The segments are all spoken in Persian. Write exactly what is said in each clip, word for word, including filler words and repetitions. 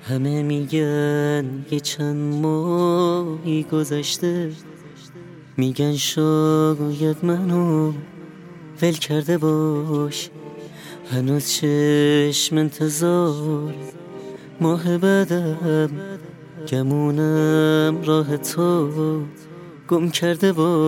همه میگن یه چند ماهی گذشته، میگن شاید منو ول کرده باش. هنوز چشم انتظار ماه بعدم، گمونم راه تو گم کرده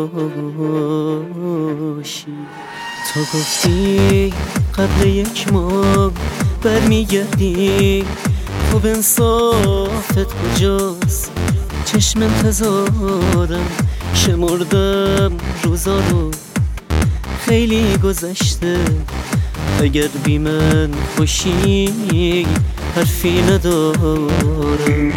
باشی. تو گفتی قبل یک ماه برمیگردی، خب انصافت کجاست؟ چشم انتظارم شمردم روزا رو، خیلی گذشته. اگر بی من خوشی حرفی ندارم.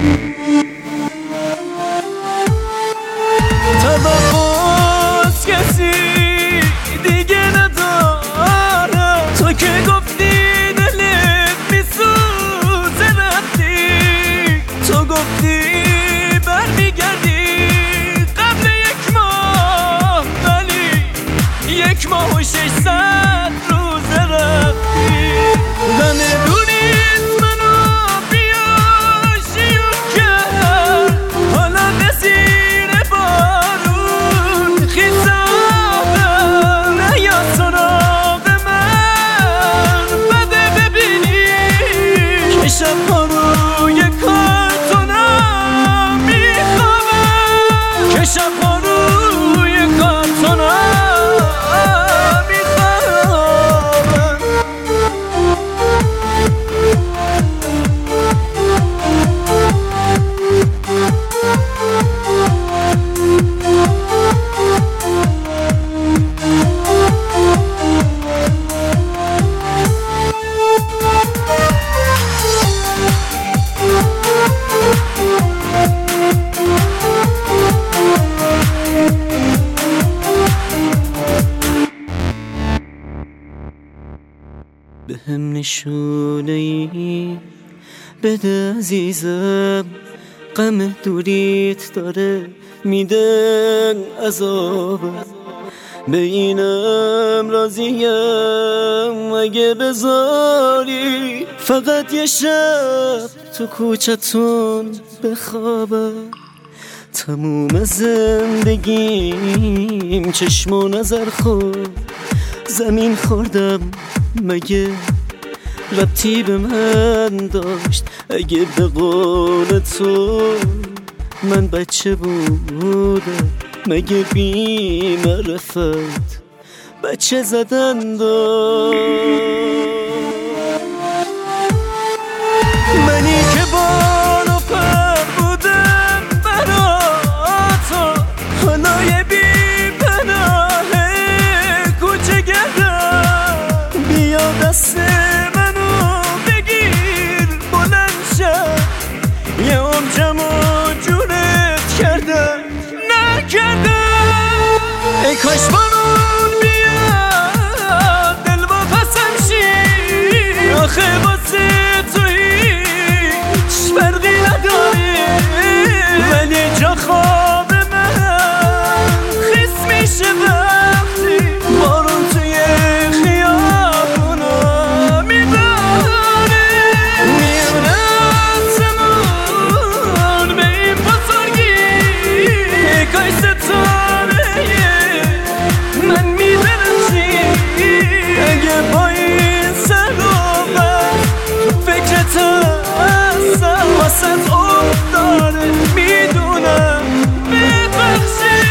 توقعات کسی دیگه ندارم، تو که گفتی دلت میسوزه رفتی، تو گفتی برمیگردی قبل یک ماه، ولی یک ماه و ششصد روز رفتی. نمیدونید منو بیا شیوع کرد، حالا نزیر بارون خیزادم، نیا سراغ من بده ببینی که شبها روی کارتونم میخوابم، که شبها روی کارتونم میخوابم. به هم نشونه ای بده عزیزم، غم دوریت داره میده عذابم. به اینم راضیم اگه بذاری فقط یه شب تو کوچتون بخوابم. تموم زندگیم چشم و نظر خورد، زمین خوردم مگه ربطی به من داشت؟ اگه به قول تو من بچه بودم، مگه بی معرفت بچه زدن داشت؟ منی که بال و پر بودم برا تو، حالا یه بی پناه کوچه گردم. بیا دست منو بگیر بلند شد، یه عمرمو جونت کردم نکردم. ای کاش بارون بیاد دل با پسم شی، آخه واسه تو هیچ فرقی نداری، ولی جا خواب من خیس میشه وقتی بارون توی خیابونا میباره. میونه آسمون به این بزرگی، ای کاش ستاره من میدرخشی، اگه با این سر و بر فکرت هستم، واسه افتاره میدونم ببخشی.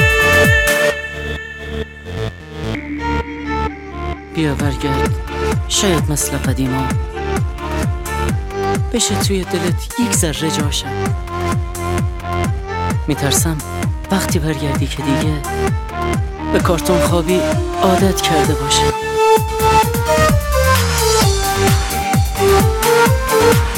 بیا برگرد، شاید مثل قدیما بشه توی دلت یک ذره جاشم. میترسم وقتی برگردی که دیگه به کارتون خوابی عادت کرده باشه.